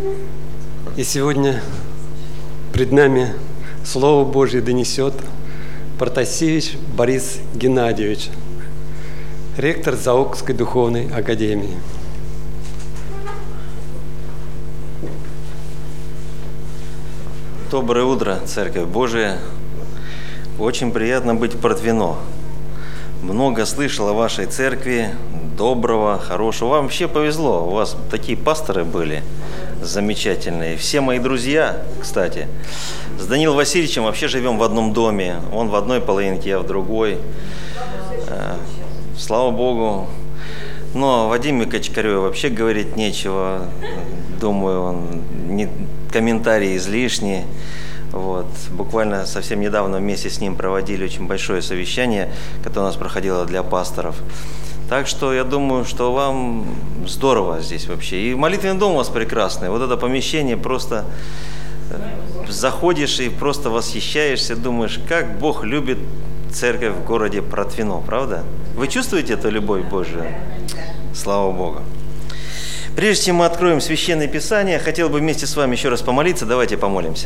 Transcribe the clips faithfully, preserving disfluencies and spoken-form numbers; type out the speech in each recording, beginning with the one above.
И сегодня пред нами Слово Божье донесет Протасевич Борис Геннадьевич, ректор Заокской духовной академии. Доброе утро, Церковь Божия. Очень приятно быть в Протвино. Много слышал о вашей церкви, доброго, хорошего. Вам вообще повезло, у вас такие пасторы были замечательные. Все мои друзья, кстати, с Даниилом Васильевичем вообще живем в одном доме. Он в одной половинке, я в другой. Слава Богу. Но о Вадиме Качкареве вообще говорить нечего. Думаю, он не, комментарии излишние. Вот. Буквально совсем недавно вместе с ним проводили очень большое совещание, которое у нас проходило для пасторов. Так что я думаю, что вам здорово здесь вообще. И молитвенный дом у вас прекрасный. Вот это помещение просто заходишь и просто восхищаешься, думаешь, как Бог любит церковь в городе Протвино, правда? Вы чувствуете эту любовь Божию? Слава Богу. Прежде чем мы откроем Священное Писание, хотел бы вместе с вами еще раз помолиться. Давайте помолимся.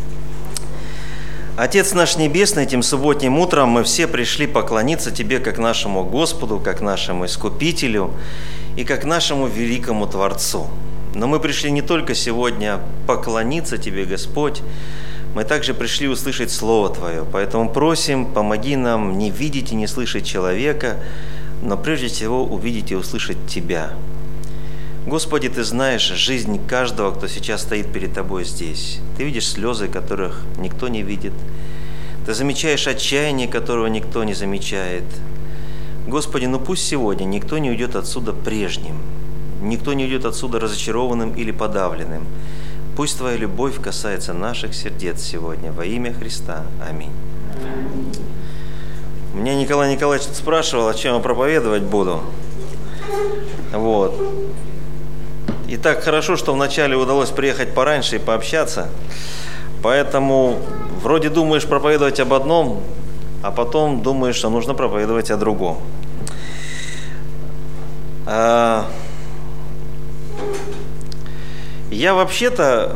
Отец наш Небесный, этим субботним утром мы все пришли поклониться Тебе как нашему Господу, как нашему Искупителю и как нашему великому Творцу. Но мы пришли не только сегодня поклониться Тебе, Господь, мы также пришли услышать Слово Твое. Поэтому просим, помоги нам не видеть и не слышать человека, но прежде всего увидеть и услышать Тебя. Господи, Ты знаешь жизнь каждого, кто сейчас стоит перед Тобой здесь. Ты видишь слезы, которых никто не видит. Ты замечаешь отчаяние, которого никто не замечает. Господи, ну пусть сегодня никто не уйдет отсюда прежним, никто не уйдет отсюда разочарованным или подавленным. Пусть Твоя любовь касается наших сердец сегодня. Во имя Христа. Аминь. Меня Николай Николаевич спрашивал, о чем я проповедовать буду. Вот. И так хорошо, что вначале удалось приехать пораньше и пообщаться. Поэтому вроде думаешь проповедовать об одном, а потом думаешь, что нужно проповедовать о другом. А... Я вообще-то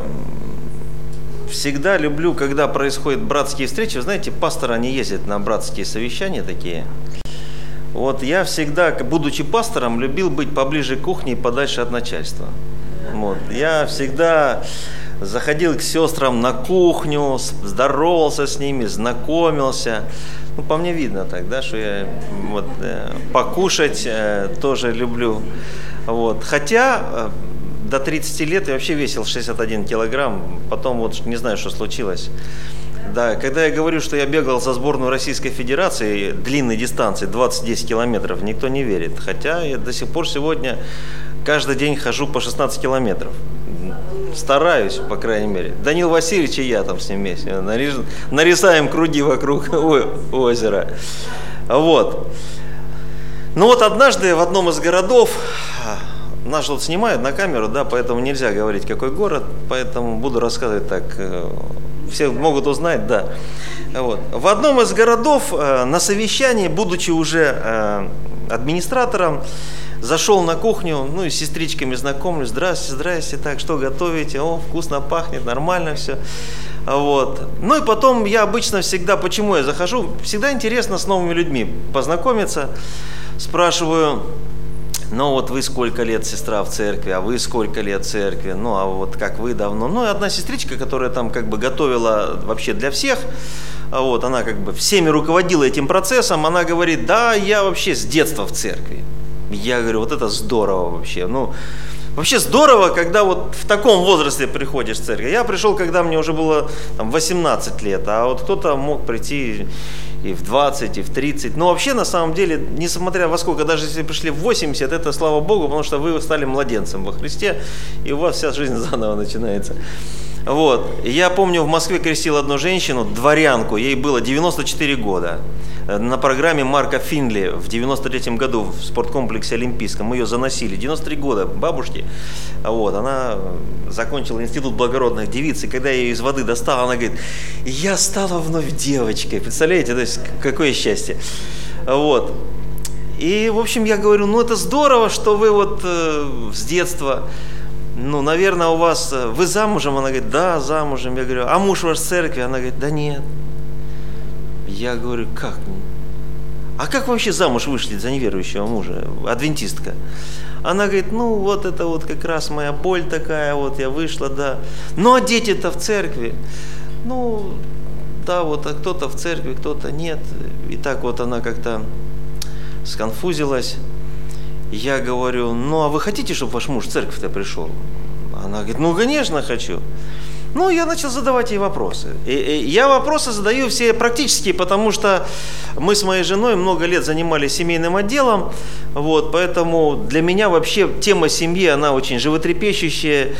всегда люблю, когда происходят братские встречи. Вы знаете, пасторы, они ездят на братские совещания такие. Вот я всегда, будучи пастором, любил быть поближе к кухне и подальше от начальства. Вот. Я всегда заходил к сестрам на кухню, здоровался с ними, знакомился. Ну, по мне видно так, да, что я вот, э, покушать э, тоже люблю. Вот. Хотя э, до тридцати лет я вообще весил шестьдесят один килограмм, потом вот не знаю, что случилось. Да, когда я говорю, что я бегал за сборную Российской Федерации длинной дистанции, двадцать десять километров, никто не верит. Хотя я до сих пор сегодня каждый день хожу по шестнадцать километров. Стараюсь, по крайней мере. Даниил Васильевич и я там с ним вместе нарезаем круги вокруг озера. Вот. Ну вот однажды в одном из городов, нас тут снимают на камеру, да, поэтому нельзя говорить, какой город, поэтому буду рассказывать так. Все могут узнать, да. Вот. В одном из городов э, на совещании, будучи уже э, администратором, зашел на кухню, ну и с сестричками знакомлюсь. Здрасте, здрасте, так, что готовите? О, вкусно пахнет, нормально все. Вот. Ну и потом я обычно всегда, почему я захожу, всегда интересно с новыми людьми познакомиться. Спрашиваю, ну вот вы сколько лет, сестра, в церкви, а вы сколько лет в церкви, ну а вот как вы давно. Ну и одна сестричка, которая там как бы готовила вообще для всех, вот, она как бы всеми руководила этим процессом, она говорит, да, я вообще с детства в церкви. Я говорю, вот это здорово вообще, ну, вообще здорово, когда вот в таком возрасте приходишь в церковь. Я пришел, когда мне уже было там, восемнадцать лет, а вот кто-то мог прийти и в двадцать, и в тридцать. Но вообще, на самом деле, несмотря во сколько, даже если пришли в восемьдесят, это слава Богу, потому что вы стали младенцем во Христе, и у вас вся жизнь заново начинается. Вот. Я помню, в Москве крестил одну женщину, дворянку, ей было девяносто четыре года. На программе Марка Финли в девяносто третьем году в спорткомплексе Олимпийском мы ее заносили. девяносто три года бабушке. Вот, она закончила институт благородных девиц, и когда я ее из воды достал, она говорит, я стала вновь девочкой. Представляете, то есть какое счастье. Вот. И, в общем, я говорю, ну это здорово, что вы вот э, с детства. ну, наверное, у вас, вы замужем? Она говорит, да, замужем. Я говорю, а муж ваш в церкви? Она говорит, да нет. Я говорю, как? А как вы вообще замуж вышли за неверующего мужа, адвентистка? Она говорит, ну, вот это вот как раз моя боль такая, вот я вышла, да. Ну, а дети-то в церкви? Ну, да, вот а кто-то в церкви, кто-то нет. И так вот она как-то сконфузилась. Я говорю, ну, а вы хотите, чтобы ваш муж в церковь-то пришел? Она говорит, ну, конечно, хочу. Ну, я начал задавать ей вопросы. И, и я вопросы задаю все практические, потому что мы с моей женой много лет занимались семейным отделом, вот, поэтому для меня вообще тема семьи, она очень животрепещущая.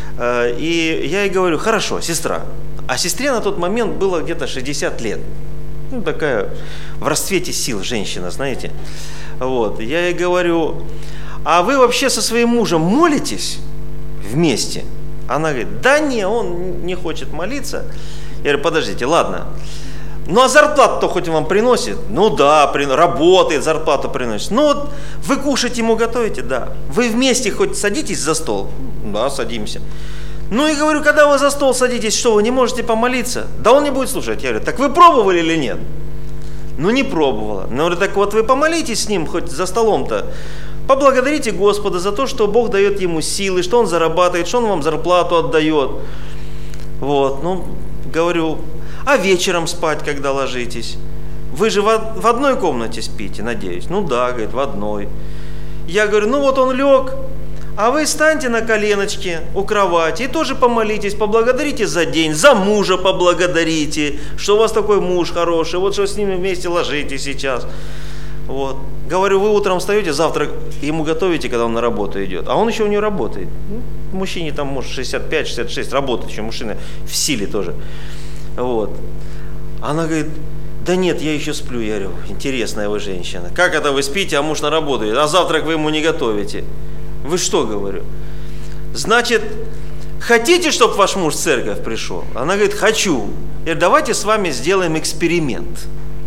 И я ей говорю, хорошо, сестра. А сестре на тот момент было где-то шестьдесят лет. Ну, такая в расцвете сил женщина, знаете. Вот. Я ей говорю, а вы вообще со своим мужем молитесь вместе? Она говорит, да не, он не хочет молиться. Я говорю, подождите, ладно. Ну а зарплату-то хоть вам приносит? Ну да, при... работает, зарплату приносит. Ну вот вы кушать ему готовите? Да. Вы вместе хоть садитесь за стол? Да, садимся. Ну и говорю, когда вы за стол садитесь, что вы не можете помолиться? Да он не будет слушать. Я говорю, так вы пробовали или нет? Ну не пробовала. Ну говорю, так вот вы помолитесь с ним хоть за столом-то. Поблагодарите Господа за то, что Бог дает ему силы, что Он зарабатывает, что Он вам зарплату отдает. Вот, ну, говорю, а вечером спать, когда ложитесь? Вы же в, в одной комнате спите, надеюсь? Ну да, говорит, в одной. Я говорю, ну вот он лег, а вы встаньте на коленочки у кровати и тоже помолитесь, поблагодарите за день, за мужа поблагодарите, что у вас такой муж хороший, вот что с ним вместе ложитесь сейчас. Вот. Говорю, вы утром встаете, завтрак ему готовите, когда он на работу идет, а он еще у нее работает. Ну, мужчине там, может, шестьдесят пять шестьдесят шесть, работает еще, мужчина в силе тоже. Вот. Она говорит, да нет, я еще сплю. Я говорю, интересная вы женщина. Как это вы спите, а муж на работу идет, а завтрак вы ему не готовите? Вы что, говорю? Значит, хотите, чтобы ваш муж в церковь пришел? Она говорит, хочу. Я говорю, давайте с вами сделаем эксперимент.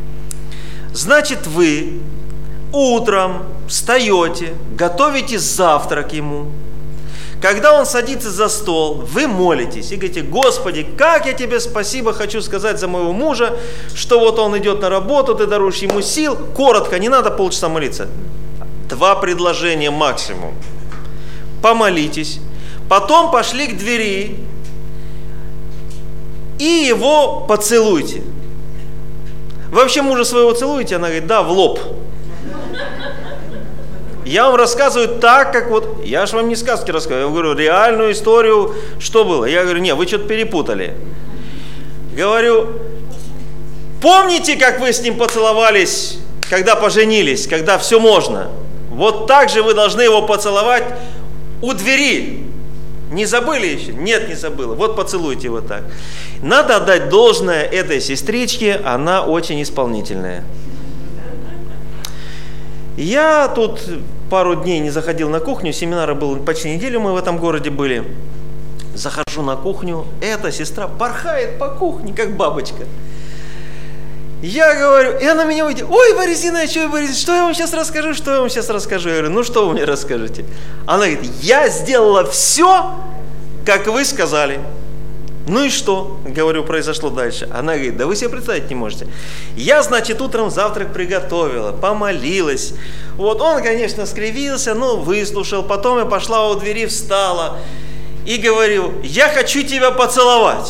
Значит, вы утром встаете, готовите завтрак ему. Когда он садится за стол, вы молитесь и говорите, Господи, как я тебе спасибо хочу сказать за моего мужа, что вот он идет на работу, ты даруешь ему сил. Коротко, не надо полчаса молиться. Два предложения максимум. Помолитесь. Потом пошли к двери и его поцелуйте. Вы вообще мужа своего целуете? Она говорит, да, в лоб. Я вам рассказываю так, как вот, я же вам не сказки рассказываю, я говорю реальную историю, что было. Я говорю, не, вы что-то перепутали. Говорю, помните, как вы с ним поцеловались, когда поженились, когда все можно? Вот так же вы должны его поцеловать у двери. Не забыли еще? Нет, не забыла. Вот поцелуйте его так. Надо отдать должное этой сестричке, она очень исполнительная. Я тут пару дней не заходил на кухню, семинара был почти неделю, мы в этом городе были. Захожу на кухню, эта сестра порхает по кухне, как бабочка. Я говорю, и она меня увидит, ой, Борисина, что, Борис, что я вам сейчас расскажу, что я вам сейчас расскажу? Я говорю, ну что вы мне расскажете? Она говорит, я сделала все, как вы сказали. Ну и что, говорю, произошло дальше? Она говорит, да вы себе представить не можете. Я, значит, утром завтрак приготовила, помолилась. Вот он, конечно, скривился, но выслушал. Потом я пошла у двери, встала и говорю, я хочу тебя поцеловать.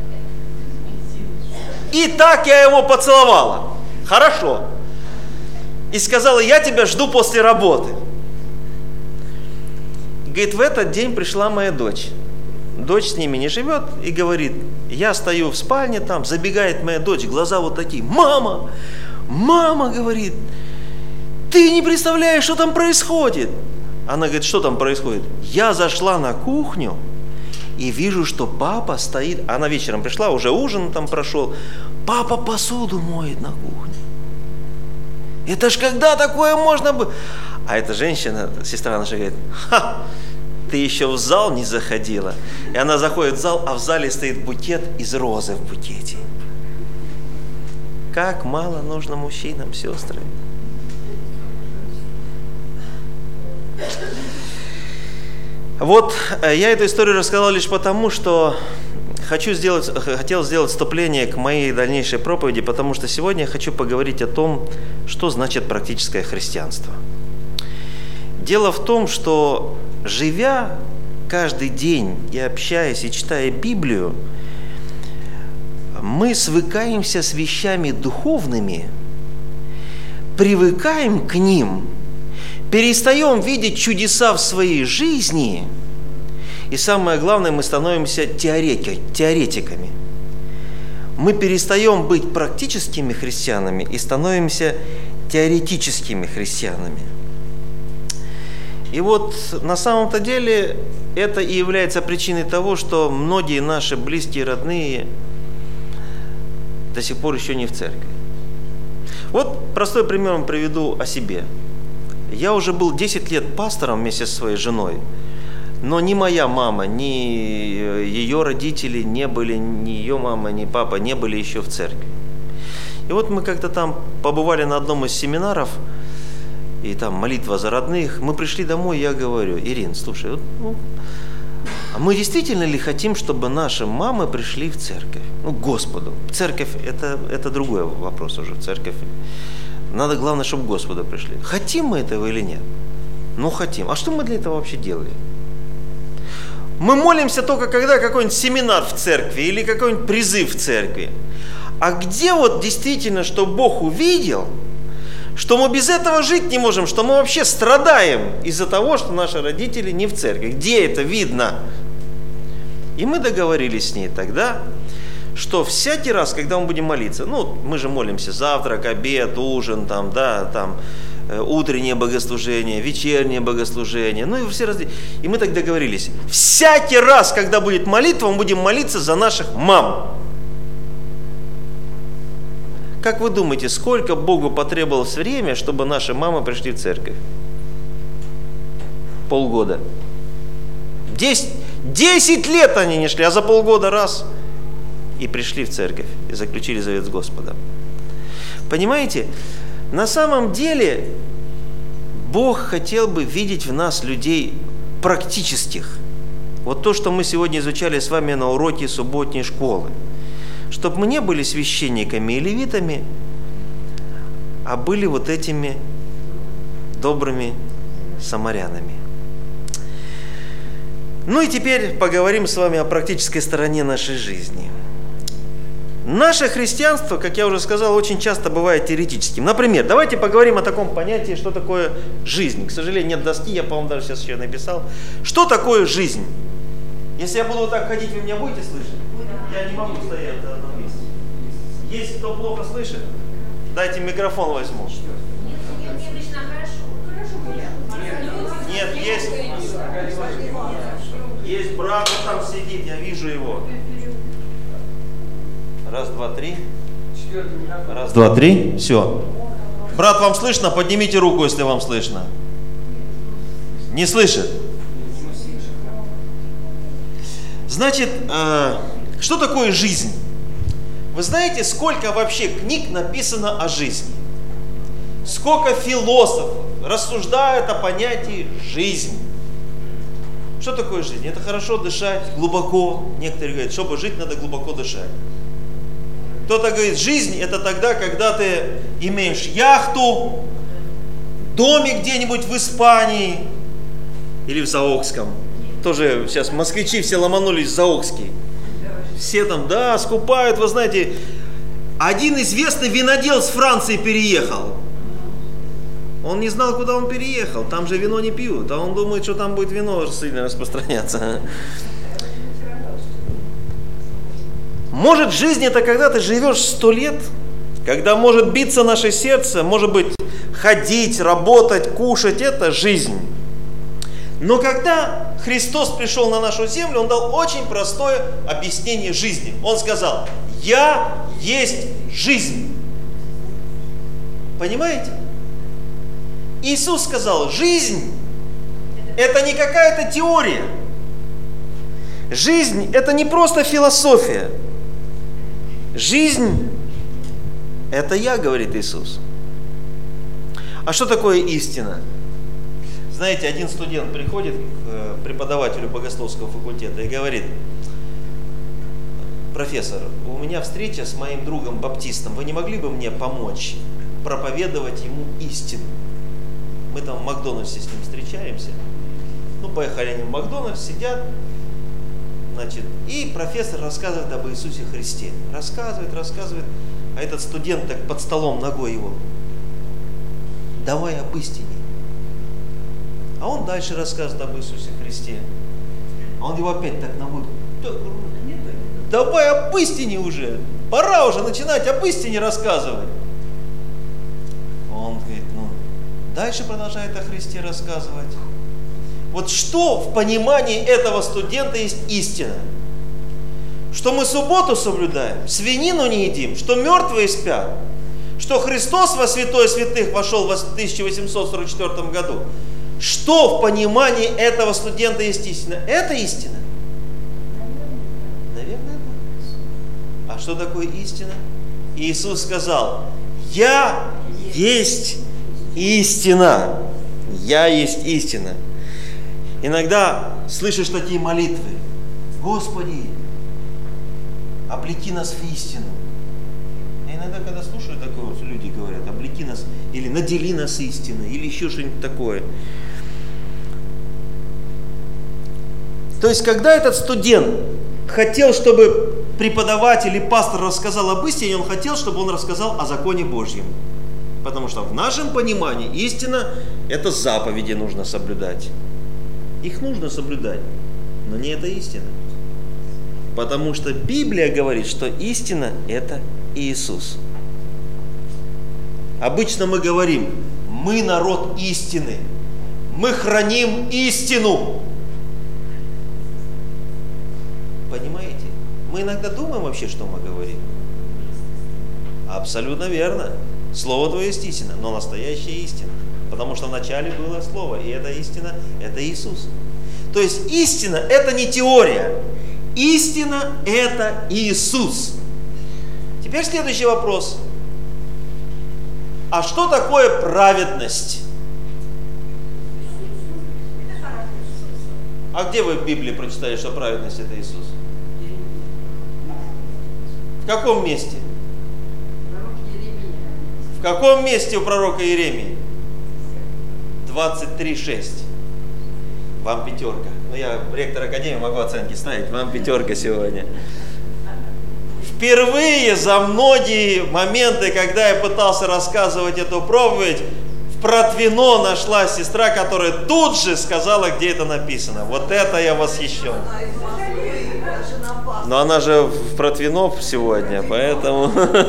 И так я его поцеловала. Хорошо. И сказала, я тебя жду после работы. Говорит, в этот день пришла моя дочь. Дочь с ними не живет и говорит, я стою в спальне там, забегает моя дочь, глаза вот такие, мама, мама, говорит, ты не представляешь, что там происходит. Она говорит, что там происходит? Я зашла на кухню и вижу, что папа стоит, она вечером пришла, уже ужин там прошел, папа посуду моет на кухне. Это ж когда такое можно было? А эта женщина, сестра наша, говорит, ха, ты еще в зал не заходила. И она заходит в зал, а в зале стоит букет из розы в букете. Как мало нужно мужчинам, сестры. Вот я эту историю рассказал лишь потому, что хочу сделать, хотел сделать вступление к моей дальнейшей проповеди, потому что сегодня я хочу поговорить о том, что значит практическое христианство. Дело в том, что живя каждый день и общаясь, и читая Библию, мы свыкаемся с вещами духовными, привыкаем к ним, перестаем видеть чудеса в своей жизни, и самое главное, мы становимся теоретиками. Мы перестаем быть практическими христианами и становимся теоретическими христианами. И вот на самом-то деле это и является причиной того, что многие наши близкие, родные до сих пор еще не в церкви. Вот простой пример вам приведу о себе. Я уже был десять лет пастором вместе со своей женой, но ни моя мама, ни ее родители не были, ни ее мама, ни папа не были еще в церкви. И вот мы как-то там побывали на одном из семинаров, и там молитва за родных. Мы пришли домой, я говорю: Ирин, слушай, вот, ну, а мы действительно ли хотим, чтобы наши мамы пришли в церковь? Ну, Господу. Церковь это, это другой вопрос уже. Церковь. Надо, главное, чтобы к Господу пришли. Хотим мы этого или нет? Ну, хотим. А что мы для этого вообще делаем? Мы молимся только, когда какой-нибудь семинар в церкви или какой-нибудь призыв в церкви. А где вот действительно, что Бог увидел, что мы без этого жить не можем, что мы вообще страдаем из-за того, что наши родители не в церкви? Где это видно? И мы договорились с ней тогда, что всякий раз, когда мы будем молиться, ну, мы же молимся завтрак, обед, ужин, там, да, там, э, утреннее богослужение, вечернее богослужение, ну и все разные. И мы так договорились. Всякий раз, когда будет молитва, мы будем молиться за наших мам. Как вы думаете, сколько Богу потребовалось время, чтобы наши мамы пришли в церковь? Полгода. Десять, десять лет они не шли, а за полгода раз и пришли в церковь, и заключили завет с Господом. Понимаете, на самом деле Бог хотел бы видеть в нас людей практических. Вот то, что мы сегодня изучали с вами на уроке субботней школы. Чтобы мы не были священниками и левитами, а были вот этими добрыми самарянами. Ну и теперь поговорим с вами о практической стороне нашей жизни. Наше христианство, как я уже сказал, очень часто бывает теоретическим. Например, давайте поговорим о таком понятии, что такое жизнь. К сожалению, нет доски, я, по-моему, даже сейчас еще написал. Что такое жизнь? Если я буду вот так ходить, вы меня будете слышать? Я не могу стоять на одном месте. Есть кто плохо слышит? Дайте микрофон возьму. Нет, есть. Есть брат, он там сидит, я вижу его. Раз, два, три. Раз, два, три. Все. Брат, вам слышно? Поднимите руку, если вам слышно. Не слышит? Значит, э, что такое жизнь? Вы знаете, сколько вообще книг написано о жизни? Сколько философов рассуждают о понятии жизнь? Что такое жизнь? Это хорошо дышать глубоко. Некоторые говорят, чтобы жить, надо глубоко дышать. Кто-то говорит, жизнь это тогда, когда ты имеешь яхту, домик где-нибудь в Испании или в Заокском. Тоже сейчас москвичи все ломанулись в Заокский. Все там, да, скупают, вы знаете. Один известный винодел с Франции переехал. Он не знал, куда он переехал. Там же вино не пьют. А он думает, что там будет вино сильно распространяться. Может, жизнь это когда ты живешь сто лет, когда может биться наше сердце, может быть, ходить, работать, кушать, это жизнь. Но когда Христос пришел на нашу землю, Он дал очень простое объяснение жизни. Он сказал, я есть жизнь. Понимаете? Иисус сказал, жизнь это не какая-то теория. Жизнь это не просто философия. Жизнь это я, говорит Иисус. А что такое истина? Знаете, один студент приходит к преподавателю богословского факультета и говорит: профессор, у меня встреча с моим другом баптистом, вы не могли бы мне помочь проповедовать ему истину? Мы там в Макдональдсе с ним встречаемся. Ну, поехали они в Макдональдс, сидят, значит, и профессор рассказывает об Иисусе Христе. Рассказывает, рассказывает, а этот студент так под столом ногой его: давай об истине. А он дальше рассказывает об Иисусе Христе. А он его опять так ногой: давай об истине уже, пора уже начинать об истине рассказывать. Он говорит: ну, дальше продолжает о Христе рассказывать. Вот что в понимании этого студента есть истина? Что мы субботу соблюдаем, свинину не едим, что мертвые спят, что Христос во святое святых вошел в тысяча восемьсот сорок четвёртом году. Что в понимании этого студента есть истина? Это истина? Наверное, да. А что такое истина? Иисус сказал: «Я есть истина». Я есть истина. Иногда слышишь такие молитвы: «Господи, облеки нас в истину». Я иногда, когда слушаю такое, вот люди говорят: «Облеки нас», или «надели нас истиной», или еще что-нибудь такое. То есть, когда этот студент хотел, чтобы преподаватель или пастор рассказал об истине, он хотел, чтобы он рассказал о законе Божьем. Потому что в нашем понимании истина – это заповеди нужно соблюдать. Их нужно соблюдать, но не это истина. Потому что Библия говорит, что истина – это Иисус. Обычно мы говорим: мы народ истины, мы храним истину. Понимаете? Мы иногда думаем вообще, что мы говорим. Абсолютно верно. Слово Твое есть истина, но настоящая истина. Потому что вначале было Слово, и эта истина – это Иисус. То есть истина – это не теория. Истина – это Иисус. Теперь следующий вопрос. А что такое праведность? А где вы в Библии прочитали, что праведность – это Иисус? В каком месте? В каком месте у пророка Иеремии? двадцать три шесть. Вам пятерка. Ну, я ректор академии, могу оценки ставить. Вам пятерка сегодня. Впервые за многие моменты, когда я пытался рассказывать эту проповедь, в Протвино нашла сестра, которая тут же сказала, где это написано. Вот это я восхищен. Но она же в Протвино сегодня, поэтому...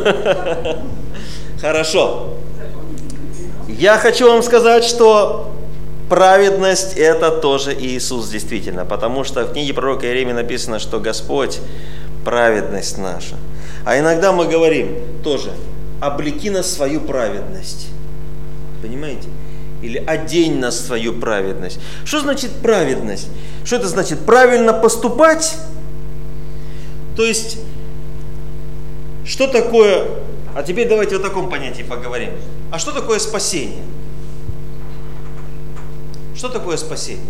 Хорошо. Я хочу вам сказать, что праведность – это тоже Иисус действительно, потому что в книге пророка Иеремии написано, что Господь – праведность наша. А иногда мы говорим тоже: облеки нас в свою праведность. Понимаете? Или одень нас в свою праведность. Что значит праведность? Что это значит? Правильно поступать? То есть, что такое... А теперь давайте о таком понятии поговорим. А что такое спасение? Что такое спасение?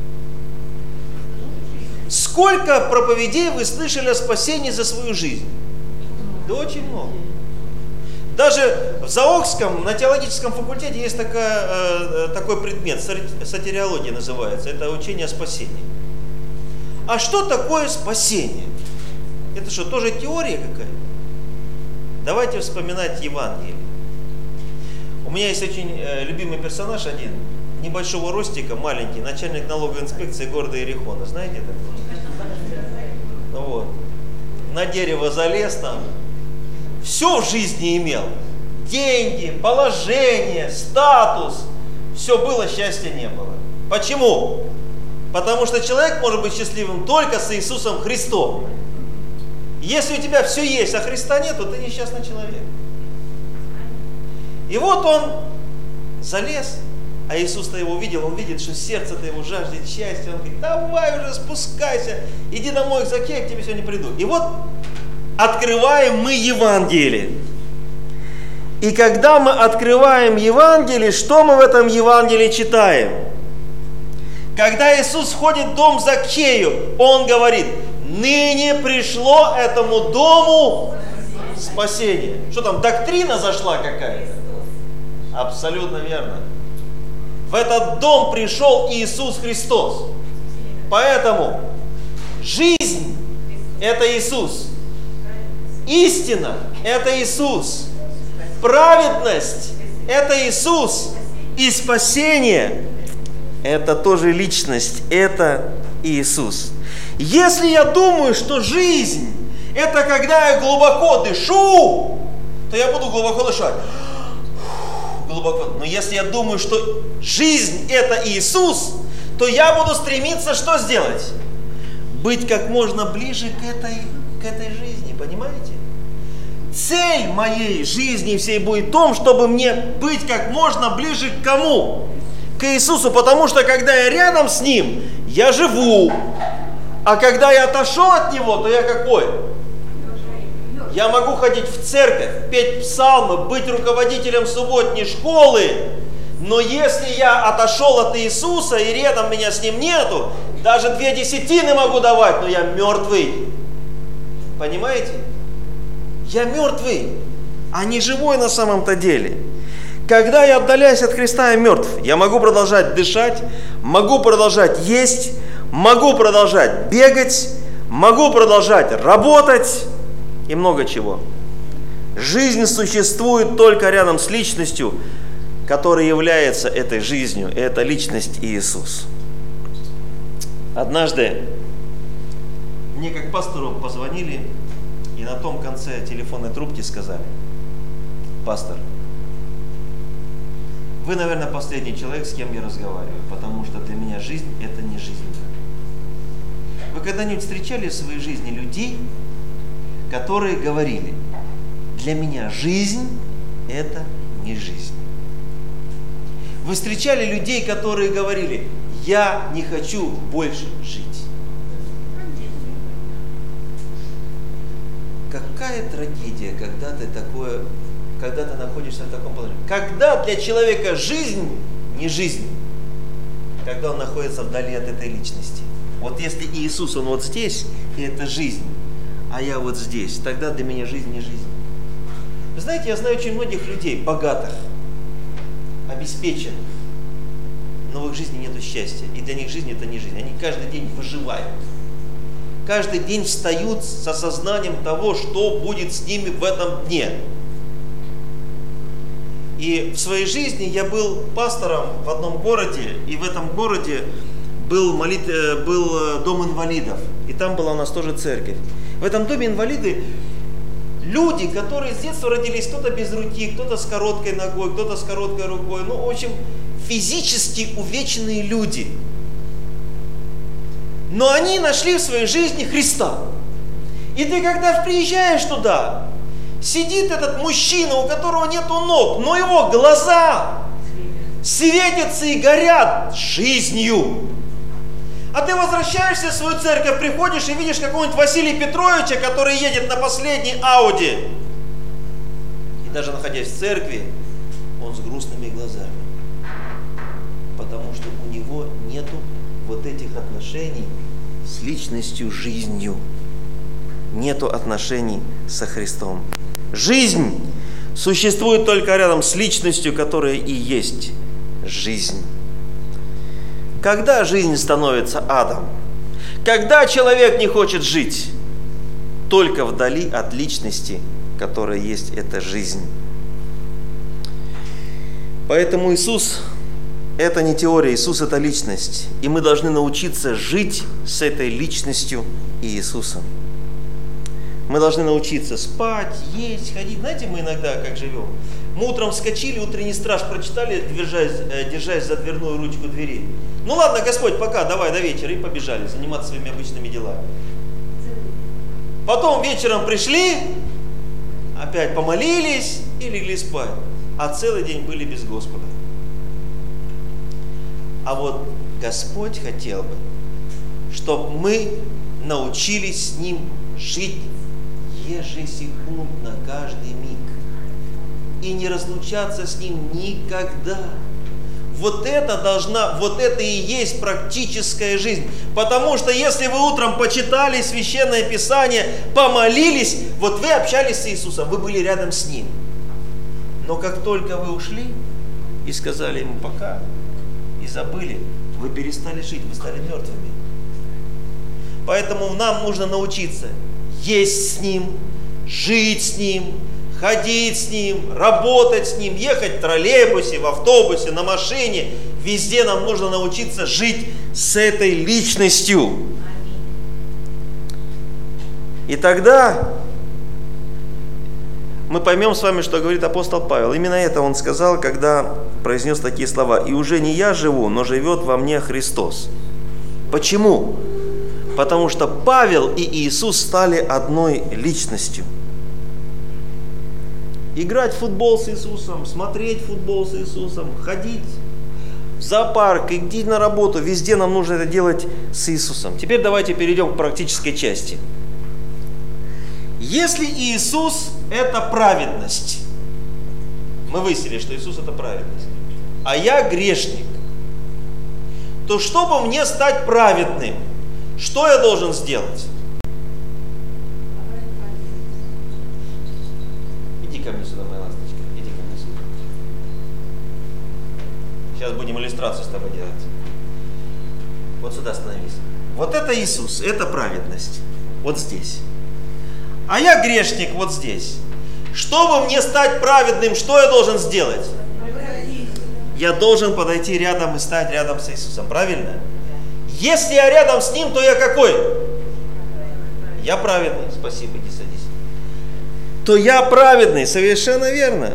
Сколько проповедей вы слышали о спасении за свою жизнь? Да очень много. Даже в Заокском, на теологическом факультете есть такая, э, такой предмет, сотириология называется, это учение о спасении. А что такое спасение? Это что, тоже теория какая-то? Давайте вспоминать Евангелие. У меня есть очень э, любимый персонаж один, небольшого ростика, маленький, начальник налоговой инспекции города Иерихона. Знаете такого? Ну вот. На дерево залез там, все в жизни имел. Деньги, положение, статус. Все было, счастья не было. Почему? Потому что человек может быть счастливым только с Иисусом Христом. Если у тебя все есть, а Христа нет, то ты несчастный человек. И вот он залез, а Иисус-то его увидел, он видит, что сердце-то его жаждет счастья. Он говорит: давай уже спускайся, иди домой к Закею, я к тебе сегодня приду. И вот открываем мы Евангелие. И когда мы открываем Евангелие, что мы в этом Евангелии читаем? Когда Иисус входит в дом Закхею, Он говорит: ныне пришло этому дому спасение. Что там, доктрина зашла какая-то? Абсолютно верно. В этот дом пришел Иисус Христос. Поэтому жизнь – это Иисус. Истина – это Иисус. Праведность – это Иисус. И спасение – это тоже личность, это Иисус. Если я думаю, что жизнь – это когда я глубоко дышу, то я буду глубоко дышать. Глубоко. Но если я думаю, что жизнь – это Иисус, то я буду стремиться что сделать? Быть как можно ближе к этой, к этой жизни, понимаете? Цель моей жизни всей будет в том, чтобы мне быть как можно ближе к кому? К Иисусу, потому что когда я рядом с Ним, я живу. А когда я отошел от Него, то я какой? Я могу ходить в церковь, петь псалмы, быть руководителем субботней школы, но если я отошел от Иисуса и рядом меня с Ним нету, даже две десятины могу давать, но я мертвый. Понимаете? Я мертвый, а не живой на самом-то деле. Когда я отдаляюсь от Христа, я мертв. Я могу продолжать дышать, могу продолжать есть, могу продолжать бегать, могу продолжать работать и много чего. Жизнь существует только рядом с личностью, которая является этой жизнью. И это личность Иисус. Однажды мне как пастору позвонили и на том конце телефонной трубки сказали: пастор, вы, наверное, последний человек, с кем я разговариваю, потому что для меня жизнь – это не жизнь. Вы когда-нибудь встречали в своей жизни людей, которые говорили: для меня жизнь – это не жизнь? Вы встречали людей, которые говорили: я не хочу больше жить? Какая трагедия, когда ты такое, когда ты находишься в таком положении. Когда для человека жизнь не жизнь, когда он находится вдали от этой личности. Вот если Иисус, Он вот здесь, и это жизнь, а я вот здесь, тогда для меня жизнь не жизнь. Вы знаете, я знаю очень многих людей, богатых, обеспеченных, но в их жизни нет счастья, и для них жизнь это не жизнь. Они каждый день выживают. Каждый день встают с осознанием того, что будет с ними в этом дне. И в своей жизни я был пастором в одном городе, и в этом городе был, молит... был дом инвалидов, и там была у нас тоже церковь. В этом доме инвалиды люди, которые с детства родились, кто-то без руки, кто-то с короткой ногой, кто-то с короткой рукой, ну, в общем, физически увечные люди. Но они нашли в своей жизни Христа. И ты, когда приезжаешь туда, сидит этот мужчина, у которого нету ног, но его глаза светятся и горят жизнью. А ты возвращаешься в свою церковь, приходишь и видишь какого-нибудь Василия Петровича, который едет на последней Ауди. И даже находясь в церкви, он с грустными глазами. Потому что у него нету вот этих отношений с личностью, жизнью. Нету отношений со Христом. Жизнь существует только рядом с личностью, которая и есть жизнь. Когда жизнь становится адом? Когда человек не хочет жить? Только вдали от личности, которая есть эта жизнь. Поэтому Иисус – это не теория, Иисус – это личность. И мы должны научиться жить с этой личностью Иисуса. Мы должны научиться спать, есть, ходить. Знаете, мы иногда как живем? Мы утром вскочили, утренний страж прочитали, держась, держась за дверную ручку двери. Ну ладно, Господь, пока, давай до вечера. И побежали заниматься своими обычными делами. Потом вечером пришли, опять помолились и легли спать. А целый день были без Господа. А вот Господь хотел бы, чтобы мы научились с Ним жить ежесекундно, каждый миг. И не разлучаться с Ним никогда. Вот это должна, вот это и есть практическая жизнь. Потому что если вы утром почитали Священное Писание, помолились, вот вы общались с Иисусом, вы были рядом с Ним. Но как только вы ушли и сказали Ему пока, и забыли, вы перестали жить, вы стали мертвыми. Поэтому нам нужно научиться есть с Ним, жить с Ним, ходить с Ним, работать с Ним, ехать в троллейбусе, в автобусе, на машине. Везде нам нужно научиться жить с этой личностью. И тогда мы поймем с вами, что говорит апостол Павел. Именно это он сказал, когда произнес такие слова. «И уже не я живу, но живет во мне Христос». Почему? Потому что Павел и Иисус стали одной личностью. Играть в футбол с Иисусом, смотреть футбол с Иисусом, ходить в зоопарк, идти на работу, везде нам нужно это делать с Иисусом. Теперь давайте перейдем к практической части. Если Иисус – это праведность, мы выяснили, что Иисус – это праведность, а я грешник, то чтобы мне стать праведным, что я должен сделать? Иди ко мне сюда, моя ласточка, иди ко мне сюда. Сейчас будем иллюстрацию с тобой делать. Вот сюда становись. Вот это Иисус, это праведность. Вот здесь. А я грешник вот здесь. Чтобы мне стать праведным, что я должен сделать? Я должен подойти рядом и стать рядом с Иисусом. Правильно? Если я рядом с Ним, то я какой? Я праведный. Спасибо, иди садись. То я праведный. Совершенно верно.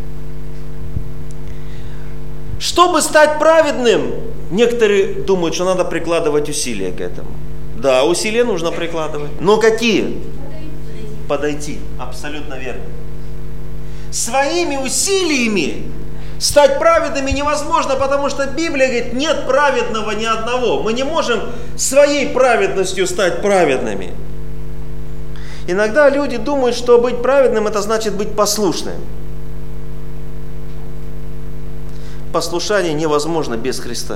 Чтобы стать праведным, некоторые думают, что надо прикладывать усилия к этому. Да, усилия нужно прикладывать. Но какие? Подойти. Абсолютно верно. Своими усилиями стать праведными невозможно, потому что Библия говорит, нет праведного ни одного. Мы не можем своей праведностью стать праведными. Иногда люди думают, что быть праведным – это значит быть послушным. Послушание невозможно без Христа.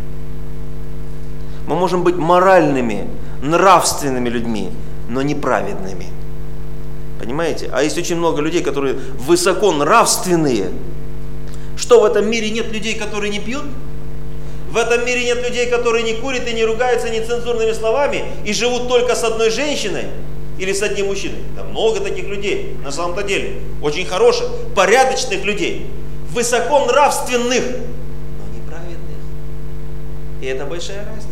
Мы можем быть моральными, нравственными людьми, но не праведными. Понимаете? А есть очень много людей, которые высоко нравственные. Что, в этом мире нет людей, которые не пьют? В этом мире нет людей, которые не курят и не ругаются нецензурными словами и живут только с одной женщиной или с одним мужчиной? Да много таких людей, на самом-то деле. Очень хороших, порядочных людей. Высоко нравственных, но неправедных. И это большая разница.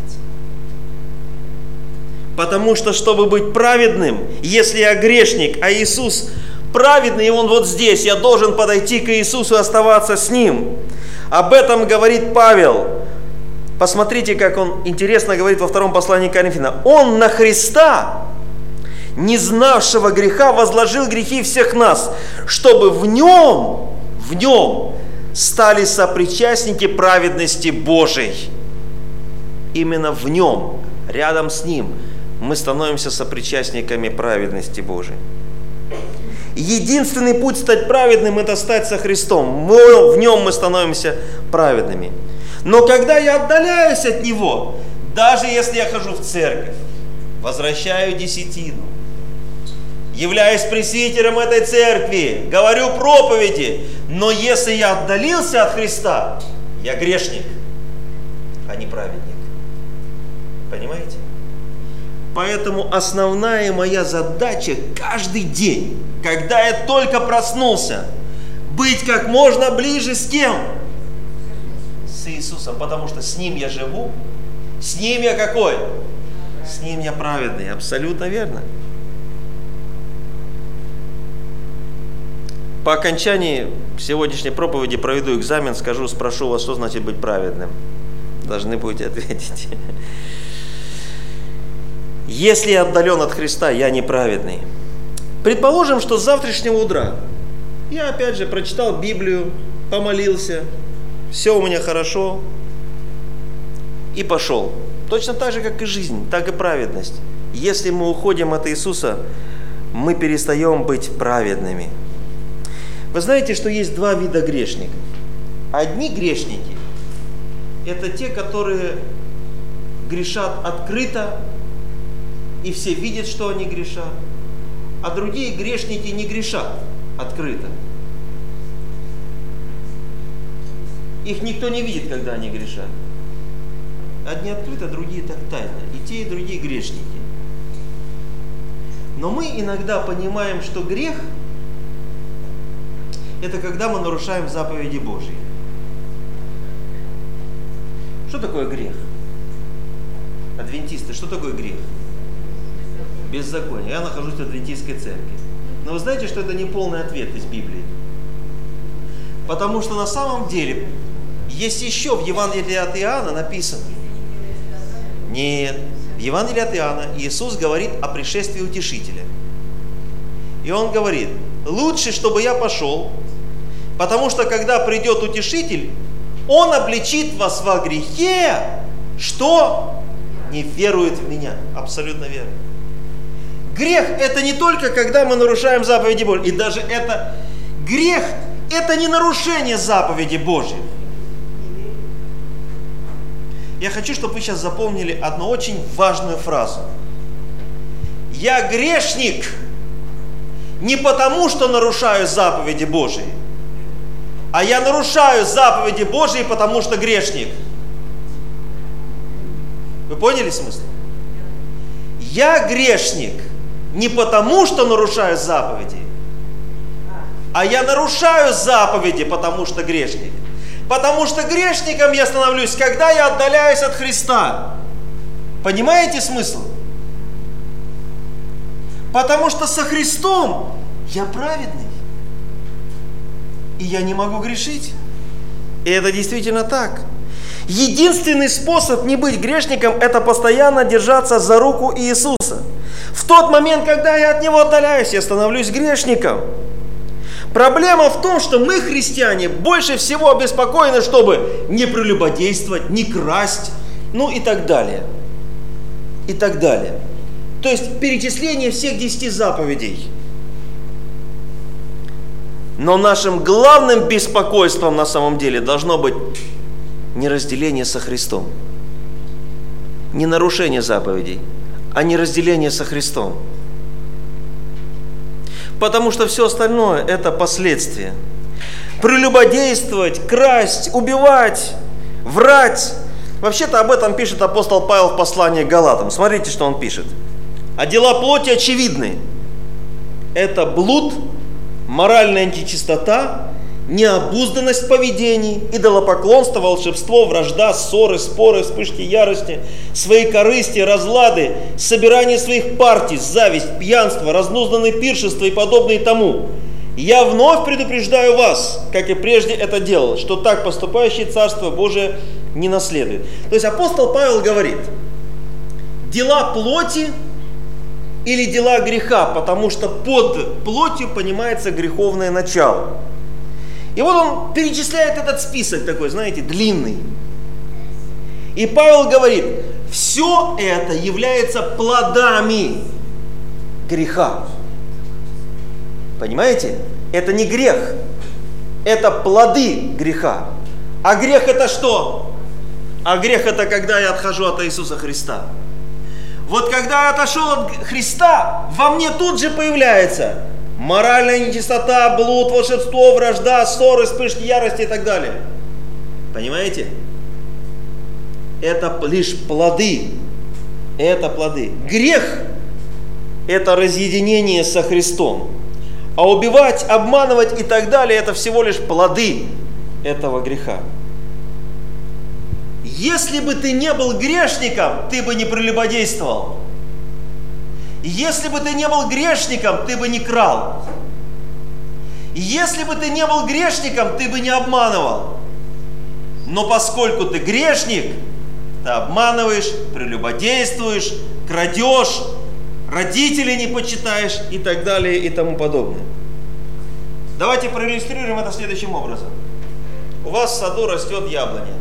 Потому что, чтобы быть праведным, если я грешник, а Иисус праведный, и Он вот здесь, я должен подойти к Иисусу и оставаться с Ним. Об этом говорит Павел. Посмотрите, как он интересно говорит во втором послании к Коринфянам. Он на Христа, не знавшего греха, возложил грехи всех нас, чтобы в Нем, в Нем стали сопричастники праведности Божией. Именно в Нем, рядом с Ним, мы становимся сопричастниками праведности Божией. Единственный путь стать праведным – это стать со Христом. Мы, в Нем мы становимся праведными. Но когда я отдаляюсь от Него, даже если я хожу в церковь, возвращаю десятину, являюсь пресвитером этой церкви, говорю проповеди, но если я отдалился от Христа, я грешник, а не праведник. Понимаете? Поэтому основная моя задача каждый день, когда я только проснулся, быть как можно ближе с кем? С Иисусом, потому что с Ним я живу, с Ним я какой? С Ним я праведный, абсолютно верно. По окончании сегодняшней проповеди проведу экзамен, скажу, спрошу вас, что значит быть праведным. Должны будете ответить. Если я отдален от Христа, я неправедный. Предположим, что с завтрашнего утра я опять же прочитал Библию, помолился, все у меня хорошо и пошел. Точно так же, как и жизнь, так и праведность. Если мы уходим от Иисуса, мы перестаем быть праведными. Вы знаете, что есть два вида грешников. Одни грешники это те, которые грешат открыто, и все видят, что они грешат, а другие грешники не грешат открыто. Их никто не видит, когда они грешат. Одни открыто, другие так тайно. И те, и другие грешники. Но мы иногда понимаем, что грех – это когда мы нарушаем заповеди Божьи. Что такое грех? Адвентисты, что такое грех? Беззаконие. Я нахожусь в адвентистской церкви. Но вы знаете, что это не полный ответ из Библии? Потому что на самом деле есть еще в Евангелии от Иоанна написано. Нет, в Евангелии от Иоанна Иисус говорит о пришествии Утешителя. И Он говорит, лучше, чтобы я пошел, потому что когда придет Утешитель, Он обличит вас во грехе, что не верует в Меня. Абсолютно верно. Грех – это не только когда мы нарушаем заповеди Божьи, и даже это грех – это не нарушение заповеди Божьей. Я хочу, чтобы вы сейчас запомнили одну очень важную фразу. Я грешник не потому, что нарушаю заповеди Божьи, а я нарушаю заповеди Божьи, потому что грешник. Вы поняли смысл? Я грешник не потому, что нарушаю заповеди, а я нарушаю заповеди, потому что грешник. Потому что грешником я становлюсь, когда я отдаляюсь от Христа. Понимаете смысл? Потому что со Христом я праведный. И я не могу грешить. И это действительно так. Единственный способ не быть грешником – это постоянно держаться за руку Иисуса. В тот момент, когда я от Него отдаляюсь, я становлюсь грешником. Проблема в том, что мы, христиане, больше всего обеспокоены, чтобы не прелюбодействовать, не красть, ну и так далее. И так далее. То есть перечисление всех десяти заповедей. Но нашим главным беспокойством на самом деле должно быть не разделение со Христом. Не нарушение заповедей, а не разделение со Христом. Потому что все остальное – это последствия. Прелюбодействовать, красть, убивать, врать. Вообще-то об этом пишет апостол Павел в послании к Галатам. Смотрите, что он пишет. А дела плоти очевидны. Это блуд, моральная нечистота, необузданность поведений, идолопоклонство, волшебство, вражда, ссоры, споры, вспышки ярости, свои корысти, разлады, собирание своих партий, зависть, пьянство, разнузданные пиршества и подобные тому. Я вновь предупреждаю вас, как и прежде это делал, что так поступающий Царство Божие не наследует. То есть апостол Павел говорит, дела плоти или дела греха, потому что под плотью понимается греховное начало. И вот он перечисляет этот список такой, знаете, длинный. И Павел говорит, все это является плодами греха. Понимаете? Это не грех, это плоды греха. А грех это что? А грех это когда я отхожу от Иисуса Христа. Вот когда я отошел от Христа, во мне тут же появляется моральная нечистота, блуд, волшебство, вражда, ссоры, вспышки ярости и так далее. Понимаете? Это лишь плоды. Это плоды. Грех – это разъединение со Христом. А убивать, обманывать и так далее – это всего лишь плоды этого греха. Если бы ты не был грешником, ты бы не прелюбодействовал. Если бы ты не был грешником, ты бы не крал. Если бы ты не был грешником, ты бы не обманывал. Но поскольку ты грешник, ты обманываешь, прелюбодействуешь, крадешь, родителей не почитаешь и так далее и тому подобное. Давайте проиллюстрируем это следующим образом. У вас в саду растет яблоня.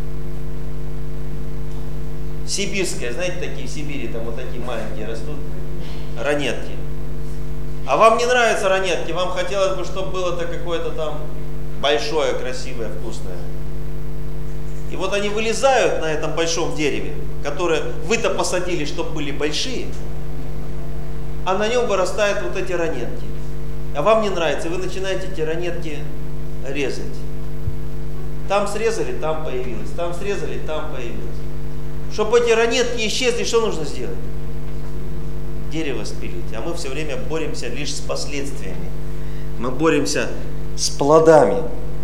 Сибирская, знаете, такие в Сибири, там вот такие маленькие растут. Ранетки. А вам не нравятся ранетки, вам хотелось бы, чтобы было-то какое-то там большое, красивое, вкусное. И вот они вылезают на этом большом дереве, которое вы-то посадили, чтобы были большие, а на нем вырастают вот эти ранетки. А вам не нравится, и вы начинаете эти ранетки резать. Там срезали, там появилось, там срезали, там появилось. Чтобы эти ранетки исчезли, что нужно сделать? Дерево спилить. А мы все время боремся лишь с последствиями. Мы боремся с плодами.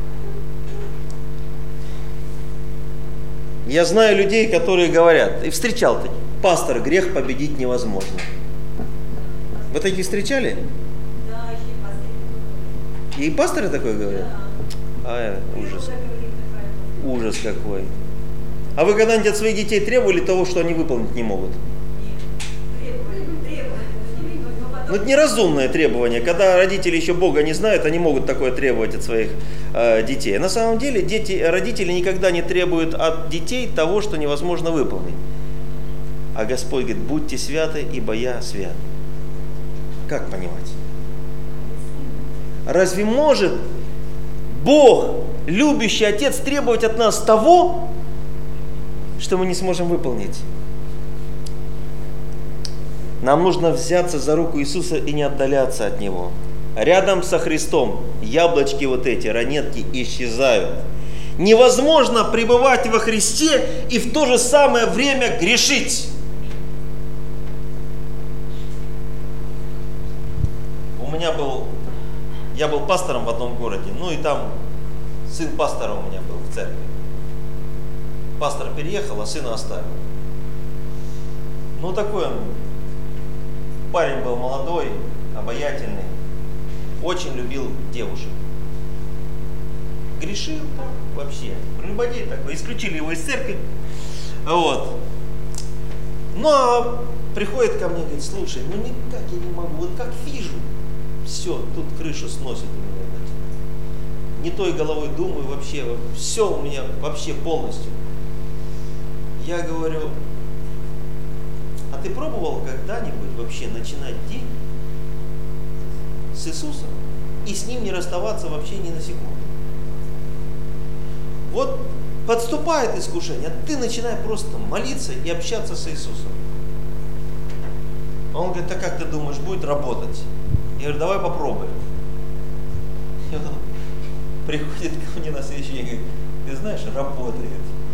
Я знаю людей, которые говорят, и встречал таких: пастор, грех победить невозможно. Вы таких встречали? Да, и пасторы такое говорят? Да. А, ужас. Ужас какой. А вы когда-нибудь от своих детей требовали того, что они выполнить не могут? Ну, это неразумное требование. Когда родители еще Бога не знают, они могут такое требовать от своих э, детей. На самом деле дети, родители никогда не требуют от детей того, что невозможно выполнить. А Господь говорит: будьте святы, ибо я свят. Как понимать? Разве может Бог, любящий Отец, требовать от нас того, что мы не сможем выполнить? Нам нужно взяться за руку Иисуса и не отдаляться от Него. Рядом со Христом яблочки вот эти, ранетки, исчезают. Невозможно пребывать во Христе и в то же самое время грешить. У меня был, я был пастором в одном городе, ну и там сын пастора у меня был в церкви. Пастор переехал, а сына оставил. Ну такой он. Парень был молодой, обаятельный, очень любил девушек. Грешил так вообще, прелюбодей такой, исключили его из церкви. Вот. Ну а приходит ко мне и говорит: слушай, ну никак я не могу, вот как вижу, все, тут крышу сносит у меня. Не той головой думаю вообще, все у меня вообще полностью. Я говорю: а ты пробовал когда-нибудь вообще начинать день с Иисусом и с Ним не расставаться вообще ни на секунду? Вот подступает искушение, а ты начинай просто молиться и общаться с Иисусом. Он говорит: а как ты думаешь, будет работать? Я говорю: давай попробуем. И он приходит ко мне на следующий день и говорит: ты знаешь, работает.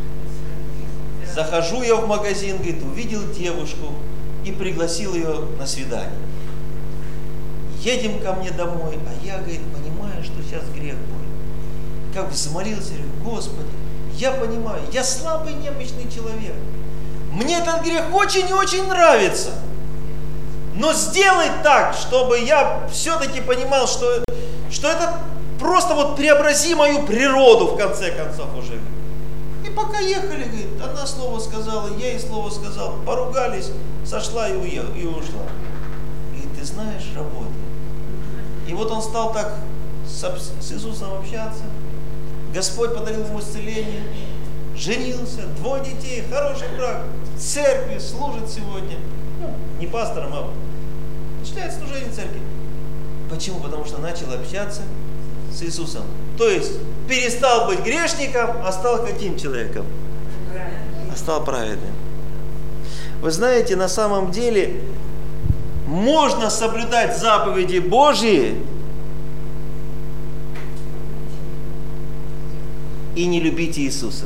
Захожу я в магазин, говорит, увидел девушку и пригласил ее на свидание. Едем ко мне домой, а я, говорит, понимаю, что сейчас грех будет. Как взмолился, говорю: Господи, я понимаю, я слабый, немощный человек. Мне этот грех очень и очень нравится. Но сделай так, чтобы я все-таки понимал, что, что это просто вот преобрази мою природу в конце концов уже. И пока ехали, говорит, она слово сказала, я ей слово сказал, поругались, сошла и, уехала, и ушла. И ты знаешь, работает. И вот он стал так с, с Иисусом общаться. Господь подарил ему исцеление, женился, двое детей, хороший брак, в церкви служит сегодня. Ну, не пастором, а начинает служение в церкви. Почему? Потому что начал общаться с Иисусом. То есть перестал быть грешником, а стал каким человеком? А стал праведным. Вы знаете, на самом деле можно соблюдать заповеди Божьи и не любить Иисуса.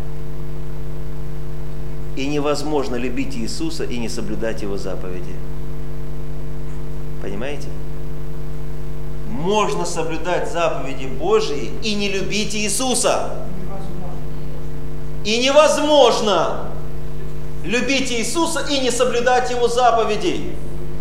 И невозможно любить Иисуса и не соблюдать Его заповеди. Понимаете? Можно соблюдать заповеди Божьи и не любить Иисуса. И невозможно любить Иисуса и не соблюдать Его заповедей.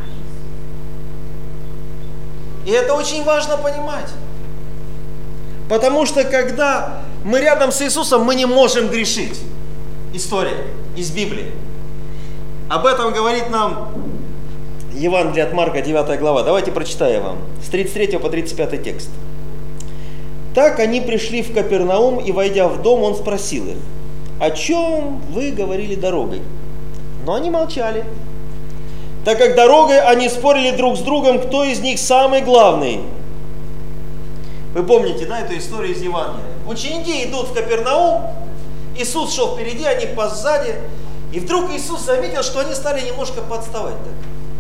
И это очень важно понимать. Потому что когда мы рядом с Иисусом, мы не можем грешить. История из Библии. Об этом говорит нам Евангелие от Марка, девятая глава. Давайте прочитаю вам. С тридцать третьего по тридцать пятый текст. Так они пришли в Капернаум, и, войдя в дом, он спросил их: о чем вы говорили дорогой? Но они молчали. Так как дорогой они спорили друг с другом, кто из них самый главный. Вы помните, да, эту историю из Евангелия? Ученики идут в Капернаум, Иисус шел впереди, они позади. И вдруг Иисус заметил, что они стали немножко подставать так.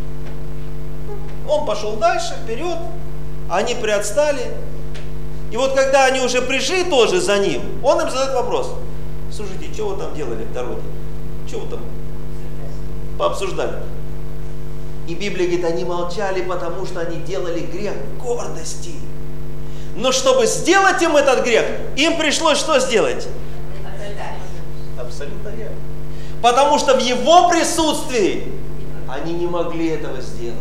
Он пошел дальше, вперед, они приотстали. И вот когда они уже пришли тоже за ним, он им задает вопрос. Слушайте, что вы там делали в дороге? Что вы там пообсуждали? И Библия говорит, они молчали, потому что они делали грех гордости. Но чтобы сделать им этот грех, им пришлось что сделать? Абсолютно верно. Потому что в его присутствии они не могли этого сделать.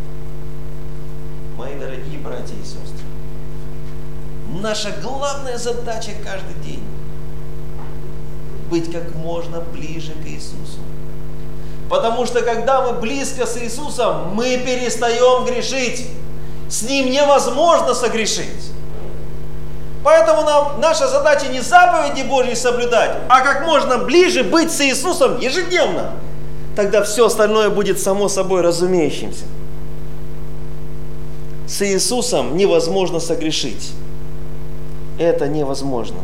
Мои дорогие братья и сестры, наша главная задача каждый день быть как можно ближе к Иисусу. Потому что когда мы близко с Иисусом, мы перестаем грешить. С Ним невозможно согрешить. Поэтому нам, наша задача не заповеди Божьи соблюдать, а как можно ближе быть с Иисусом ежедневно. Тогда все остальное будет само собой разумеющимся. С Иисусом невозможно согрешить. Это невозможно.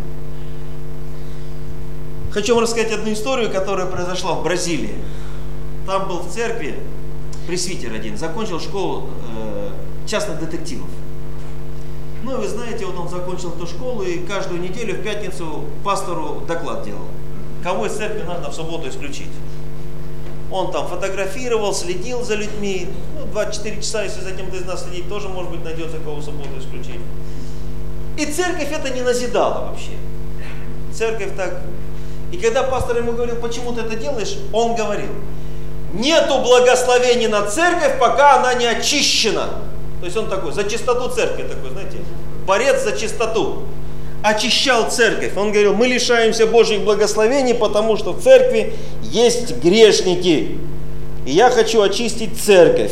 Хочу вам рассказать одну историю, которая произошла в Бразилии. Там был в церкви пресвитер один, закончил школу э, частных детективов. Ну и вы знаете, вот он закончил эту школу и каждую неделю в пятницу пастору доклад делал. Кого из церкви надо в субботу исключить. Он там фотографировал, следил за людьми. Ну, двадцать четыре часа, если за кем-то из нас следить, тоже, может быть, найдется кого в субботу исключить. И церковь это не назидала вообще. Церковь так... И когда пастор ему говорил, почему ты это делаешь, он говорил, нету благословения на церковь, пока она не очищена. То есть он такой, за чистоту церкви такой, знаете, борец за чистоту. Очищал церковь. Он говорил, мы лишаемся Божьих благословений, потому что в церкви есть грешники. И я хочу очистить церковь.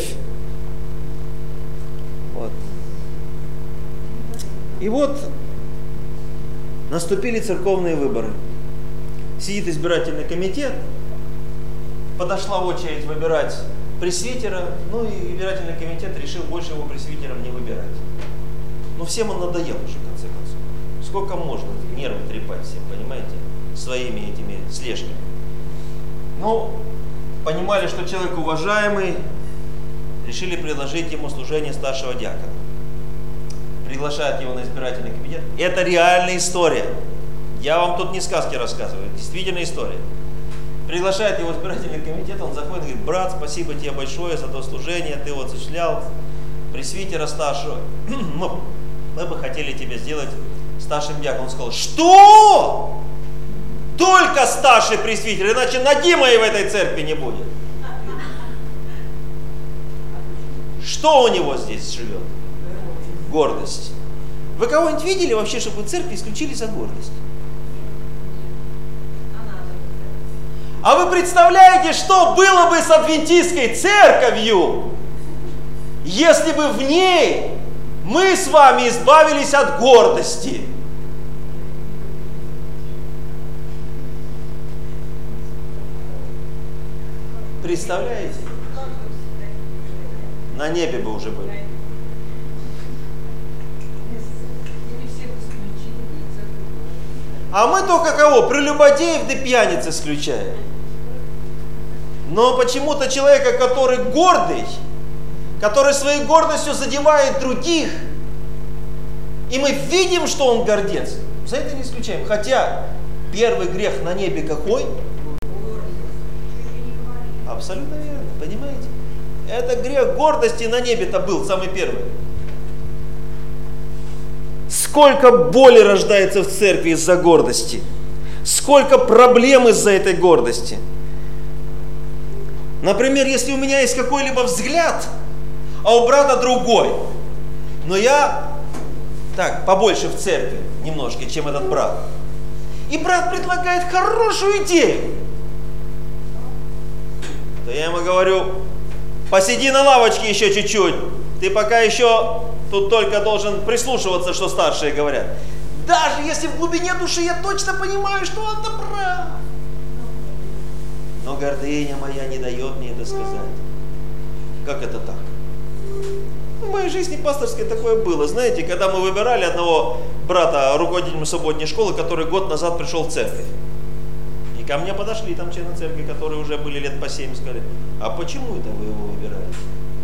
Вот. И вот наступили церковные выборы. Сидит избирательный комитет, подошла очередь выбирать пресвитера, ну и избирательный комитет решил больше его пресвитером не выбирать. Но всем он надоел уже, в конце концов. Сколько можно нервы трепать всем, понимаете, своими этими слежками. Ну, понимали, что человек уважаемый, решили предложить ему служение старшего диакона. Приглашают его на избирательный комитет. Это реальная история. Я вам тут не сказки рассказываю, действительно история. Приглашает его в избирательный комитет, он заходит и говорит, брат, спасибо тебе большое за то служение, ты вот осуществлял пресвитера старшего. Мы, мы бы хотели тебя сделать старшим диаконом. Он сказал, что? Только старший пресвитер, иначе ноги моей в этой церкви не будет. Что у него здесь живет? Гордость. Вы кого-нибудь видели вообще, чтобы в церкви исключили за гордость? А вы представляете, что было бы с адвентистской церковью, если бы в ней мы с вами избавились от гордости? Представляете? На небе бы уже были. А мы только кого? Прелюбодеев да пьяниц исключаем. Но почему-то человека, который гордый, который своей гордостью задевает других, и мы видим, что он гордец, за это не исключаем. Хотя первый грех на небе какой? Абсолютно верно, понимаете? Это грех гордости на небе-то был самый первый. Сколько боли рождается в церкви из-за гордости. Сколько проблем из-за этой гордости. Например, если у меня есть какой-либо взгляд, а у брата другой, но я так побольше в церкви немножко, чем этот брат, и брат предлагает хорошую идею, то я ему говорю, посиди на лавочке еще чуть-чуть, ты пока еще тут только должен прислушиваться, что старшие говорят. Даже если в глубине души я точно понимаю, что он-то прав. Но гордыня моя не дает мне это сказать. Как это так? В моей жизни пасторской такое было. Знаете, когда мы выбирали одного брата руководителем субботней школы, который год назад пришел в церковь. Ко мне подошли там члены церкви, которые уже были лет по семь, сказали, а почему это вы его выбираете?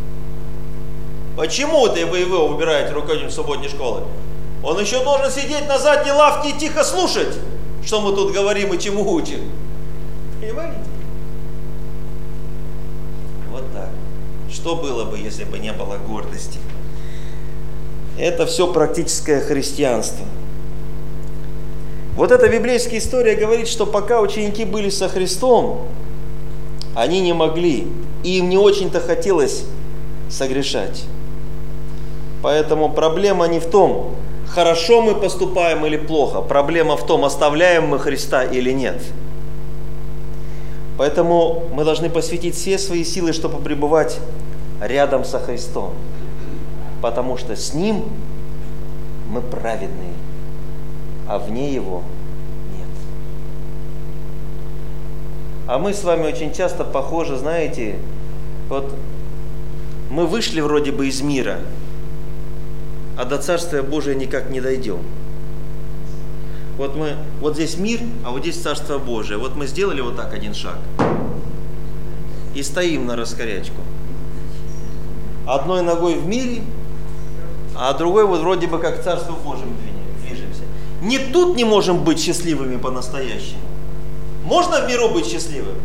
Почему это вы его выбираете руководителем субботней школы? Он еще должен сидеть на задней лавке и тихо слушать, что мы тут говорим и чему учим. Понимаете? Вот так. Что было бы, если бы не было гордости? Это все практическое христианство. Вот эта библейская история говорит, что пока ученики были со Христом, они не могли, и им не очень-то хотелось согрешать. Поэтому проблема не в том, хорошо мы поступаем или плохо. Проблема в том, оставляем мы Христа или нет. Поэтому мы должны посвятить все свои силы, чтобы пребывать рядом со Христом. Потому что с Ним мы праведные, а вне Его нет. А мы с вами очень часто похожи, знаете, вот мы вышли вроде бы из мира, а до Царствия Божия никак не дойдем. Вот мы, вот здесь мир, а вот здесь Царство Божие. Вот мы сделали вот так один шаг и стоим на раскорячку. Одной ногой в мире, а другой вот вроде бы как к Царству Божьему движемся. Ни тут не можем быть счастливыми по-настоящему. Можно в миру быть счастливым?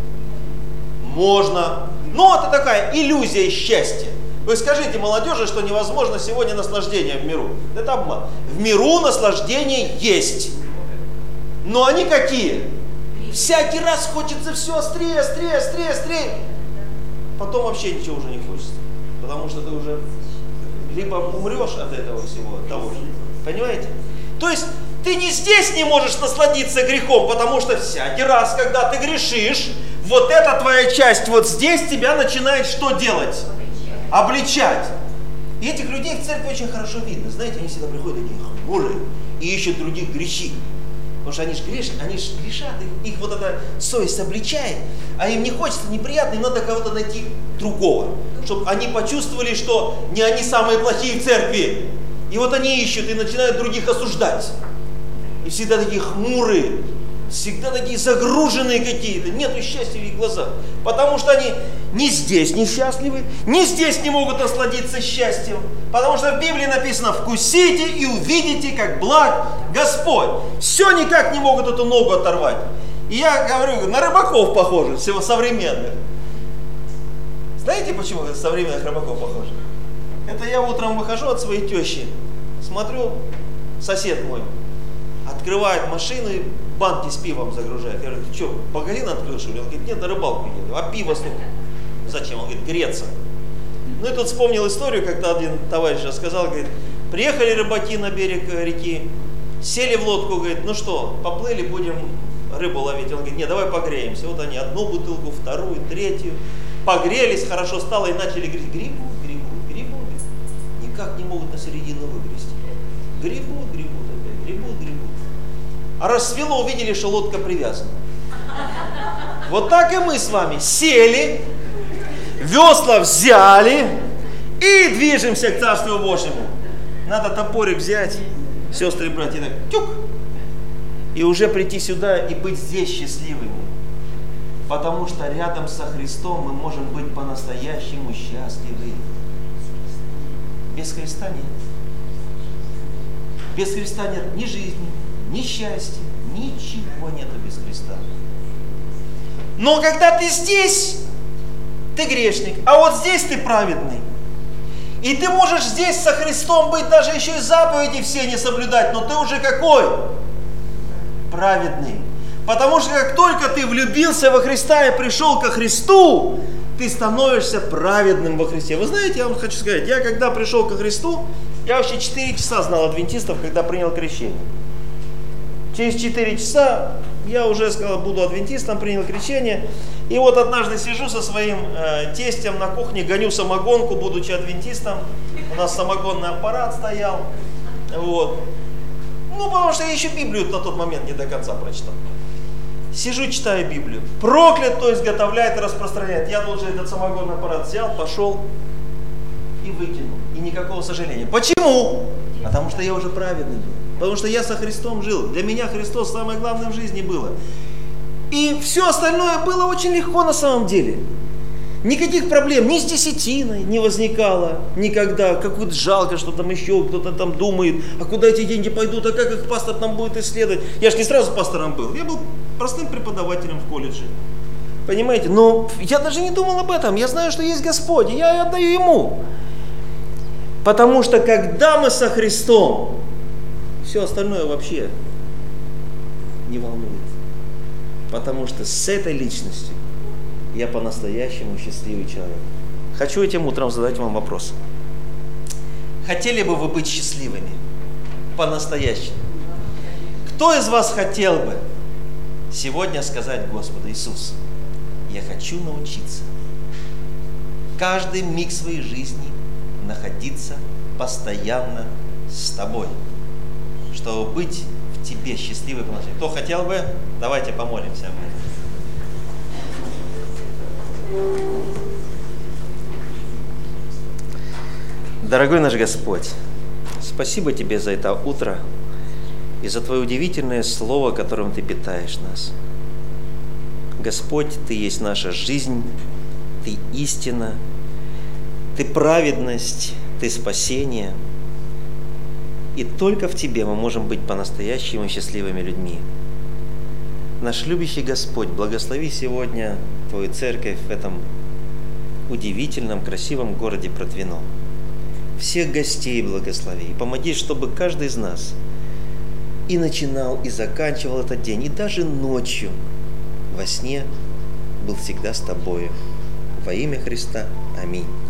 Можно. Но это такая иллюзия счастья. Вы скажите молодежи, что невозможно сегодня наслаждение в миру. Это обман. В миру наслаждение есть. Но они какие? Всякий раз хочется все острее, острее, острее, острее. Потом вообще ничего уже не хочется. Потому что ты уже либо умрешь от этого всего, от того же. Понимаете? То есть ты не здесь не можешь насладиться грехом, потому что всякий раз, когда ты грешишь, вот эта твоя часть вот здесь тебя начинает что делать? Обличать. И этих людей в церкви очень хорошо видно. Знаете, они всегда приходят такие хмурые и ищут других грешить. Потому что они же грешат, они же грешат, их, их вот эта совесть обличает, а им не хочется, неприятно, им надо кого-то найти другого, чтобы они почувствовали, что не они самые плохие в церкви. И вот они ищут и начинают других осуждать. И всегда такие хмурые, всегда такие загруженные какие-то, нету счастья в их глазах. Потому что они ни здесь несчастливы, ни здесь не могут насладиться счастьем. Потому что в Библии написано: вкусите и увидите, как благ Господь. Все никак не могут эту ногу оторвать. И я говорю, на рыбаков похожи, всего современных. Знаете, почему это современных рыбаков похожи? Это я утром выхожу от своей тещи, смотрю, сосед мой открывает машину и банки с пивом загружает. Я говорю, ты что, магазин открыл, что ли? Он говорит, нет, на рыбалку еду. А пиво столько. Зачем? Он говорит, греться. Ну и тут вспомнил историю, когда один товарищ рассказал, говорит, приехали рыбаки на берег реки, сели в лодку, говорит, ну что, поплыли, будем рыбу ловить. Он говорит, не, давай погреемся. Вот они одну бутылку, вторую, третью. Погрелись, хорошо стало и начали говорить, гребут, гребут, гребут. Никак не могут на середину выгрести. Гребут, гребут опять, гребут, гребут. А рассвело, увидели, что лодка привязана. Вот так и мы с вами сели, весла взяли и движемся к Царству Божьему. Надо топорик взять, сестры и братья, так, тюк, и уже прийти сюда и быть здесь счастливыми. Потому что рядом со Христом мы можем быть по-настоящему счастливы. Без Христа нет. Без Христа нет ни жизни, ни счастья, ничего нету без Христа. Но когда ты здесь, ты грешник, а вот здесь ты праведный. И ты можешь здесь со Христом быть, даже еще и заповеди все не соблюдать, но ты уже какой? Праведный. Потому что как только ты влюбился во Христа и пришел ко Христу, ты становишься праведным во Христе. Вы знаете, я вам хочу сказать, я когда пришел ко Христу, я вообще четыре часа знал адвентистов, когда принял крещение. Через четыре часа я уже сказал, буду адвентистом, принял крещение. И вот однажды сижу со своим э, тестем на кухне, гоню самогонку, будучи адвентистом. У нас самогонный аппарат стоял. Вот. Ну, потому что я еще Библию на тот момент не до конца прочитал. Сижу, читаю Библию. Проклят, то изготовляет и распространяет. Я тут же этот самогонный аппарат взял, пошел и выкинул. И никакого сожаления. Почему? Потому что я уже праведный был. Потому что я со Христом жил. Для меня Христос самое главное в жизни было. И все остальное было очень легко на самом деле. Никаких проблем ни с десятиной не возникало никогда. Какое-то жалко, что там еще кто-то там думает, а куда эти деньги пойдут, а как их пастор там будет исследовать. Я же не сразу пастором был, я был простым преподавателем в колледже. Понимаете? Но я даже не думал об этом. Я знаю, что есть Господь, и я отдаю Ему. Потому что когда мы со Христом, все остальное вообще не волнует. Потому что с этой личностью я по-настоящему счастливый человек. Хочу этим утром задать вам вопрос. Хотели бы вы быть счастливыми? По-настоящему. Кто из вас хотел бы сегодня сказать Господу: Иисус, я хочу научиться каждый миг своей жизни находиться постоянно с Тобой, чтобы быть в Тебе счастливым по-настоящему? Кто хотел бы? Давайте помолимся об этом. Дорогой наш Господь, спасибо Тебе за это утро и за Твое удивительное Слово, которым Ты питаешь нас. Господь, Ты есть наша жизнь, Ты истина, Ты праведность, Ты спасение. И только в Тебе мы можем быть по-настоящему счастливыми людьми. Наш любящий Господь, благослови сегодня Твою церковь в этом удивительном, красивом городе Протвино. Всех гостей благослови и помоги, чтобы каждый из нас и начинал, и заканчивал этот день, и даже ночью во сне был всегда с Тобою. Во имя Христа. Аминь.